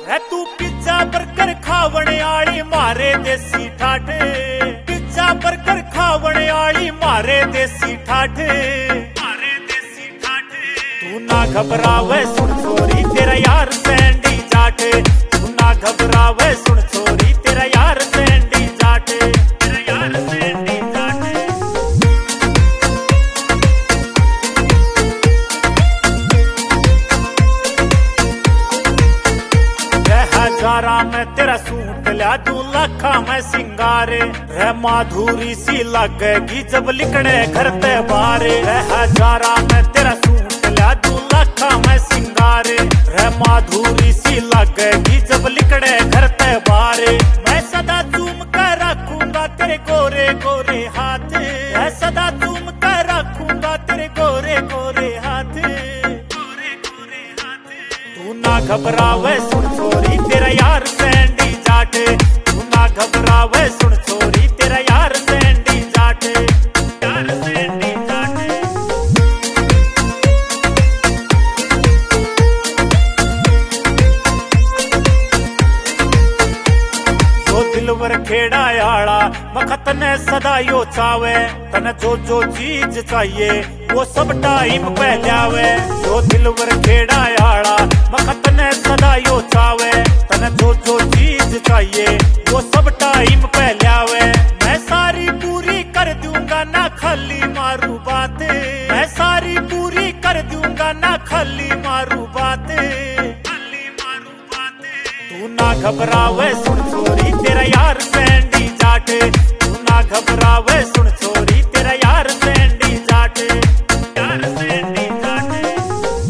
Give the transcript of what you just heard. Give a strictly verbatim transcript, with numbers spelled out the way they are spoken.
है तू pizza burger खावणे आली मारे देसी ठाठ, पिज्जा बर्गर खावणे आली मारे देसी ठाठ, मारे देसी ठाठ। तू ना घबरावे सुन छोरी तेरा यार सैंडी जाट, तू ना घबरावे सुन छोरी तेरा यार सैंडी जाट, तेरा यार सैंडी जाट। हजारा में तेरा सूट लिया तू लाखा में सिंगारे, रह माधुरी सी लगेगी जब लिकड़े घर ते बारे। हजारा में तेरा सूट लिया तू लाखा में सिंगारे, रह माधुरी सी लगेगी जब लिकड़े घर ते बारे। मैं सदा चूम कर रखूंगा तेरे गोरे गोरे हाथ, मैं सदा चूम कर रखूंगा तेरे गोरे गोरे हाथ, गोरे गोरे हाथ। तू ना घबरावे सुन छोरी तेरा यार सैंडी जाट, तू ना घबरावे सुन छोरी तेरा यार सैंडी जाट, यार सैंडी जाट। जो दिलवर खेड़ा आला मखत ने सदा यो चावे, तने जो जो चीज चाहिए वो सब टाइम पे लावे। जो दिलवर खेड़ा आला मखत ने सदा यो चावे, तने जो जो चीज चाहिए वो सब टाइम पे लावे। मैं सारी पूरी कर दूंगा ना खाली मारू बात, मैं सारी पूरी कर दूंगा ना खाली मारू बात, खाली मारू बात। तू ना घबरावे सुन छोरी तेरा यार सैंडी जाट, तू ना घबरावे सुन छोरी।